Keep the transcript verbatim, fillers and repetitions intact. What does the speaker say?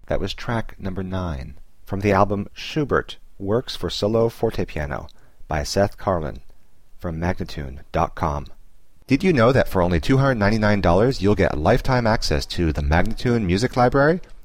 That was track number nine from the album Schubert, Works for Solo Fortepiano by Seth Karlin from Magnatune dot com. Did you know that for only two hundred ninety-nine dollars you'll get lifetime access to the Magnatune Music Library?